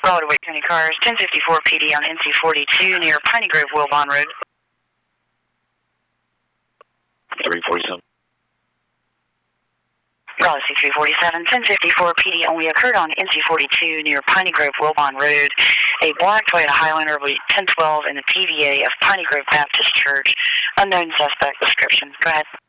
Solid Wake County cars, 1054 PD on NC42 near Piney Grove, Wilbon Road. 347. Raleigh C347, 1054 PD only occurred on NC42 near Piney Grove, Wilbon Road. A black Toyota Highlander with 1012 in the TVA of Piney Grove Baptist Church. Unknown suspect description. Go ahead.